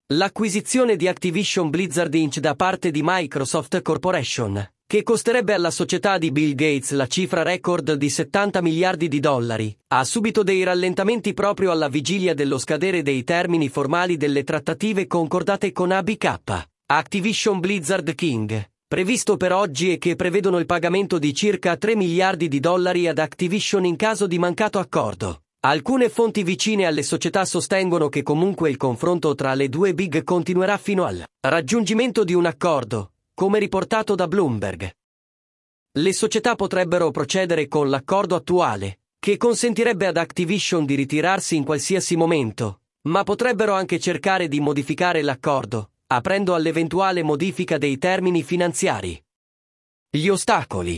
L'acquisizione di Activision Blizzard Inc. da parte di Microsoft Corporation, che costerebbe alla società di Bill Gates la cifra record di 70 miliardi di dollari, ha subito dei rallentamenti proprio alla vigilia dello scadere dei termini formali delle trattative concordate con ABK, Activision Blizzard King, previsto per oggi e che prevedono il pagamento di circa 3 miliardi di dollari ad Activision in caso di mancato accordo. Alcune fonti vicine alle società sostengono che comunque il confronto tra le due big continuerà fino al raggiungimento di un accordo, come riportato da Bloomberg. Le società potrebbero procedere con l'accordo attuale, che consentirebbe ad Activision di ritirarsi in qualsiasi momento, ma potrebbero anche cercare di modificare l'accordo, aprendo all'eventuale modifica dei termini finanziari. Gli ostacoli.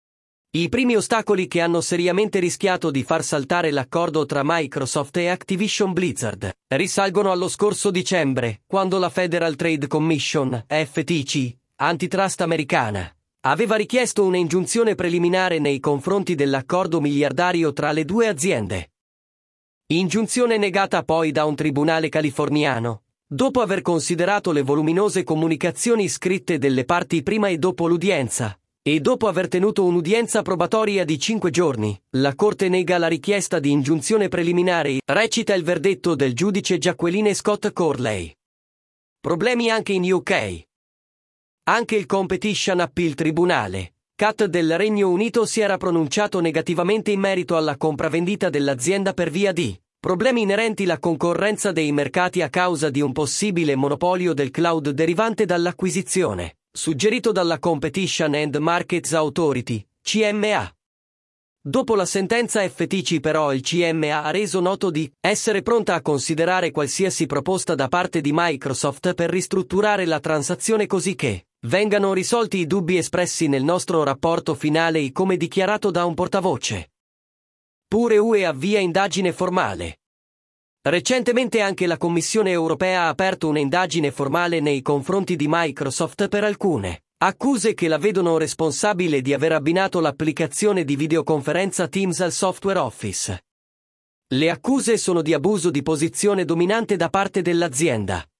I primi ostacoli che hanno seriamente rischiato di far saltare l'accordo tra Microsoft e Activision Blizzard risalgono allo scorso dicembre, quando la Federal Trade Commission, FTC, antitrust americana, aveva richiesto un'ingiunzione preliminare nei confronti dell'accordo miliardario tra le due aziende. Ingiunzione negata poi da un tribunale californiano, dopo aver considerato le voluminose comunicazioni scritte delle parti prima e dopo l'udienza. E dopo aver tenuto un'udienza probatoria di 5 giorni, la Corte nega la richiesta di ingiunzione preliminare, recita il verdetto del giudice Jacqueline Scott Corley. Problemi anche in UK. Anche il Competition Appeal Tribunale, CAT del Regno Unito si era pronunciato negativamente in merito alla compravendita dell'azienda per via di problemi inerenti alla concorrenza dei mercati a causa di un possibile monopolio del cloud derivante dall'acquisizione, suggerito dalla Competition and Markets Authority, CMA. Dopo la sentenza FTC però il CMA ha reso noto di essere pronta a considerare qualsiasi proposta da parte di Microsoft per ristrutturare la transazione così che vengano risolti i dubbi espressi nel nostro rapporto finale come dichiarato da un portavoce. Pure UE avvia indagine formale. Recentemente anche la Commissione europea ha aperto un'indagine formale nei confronti di Microsoft per alcune accuse che la vedono responsabile di aver abbinato l'applicazione di videoconferenza Teams al software Office. Le accuse sono di abuso di posizione dominante da parte dell'azienda,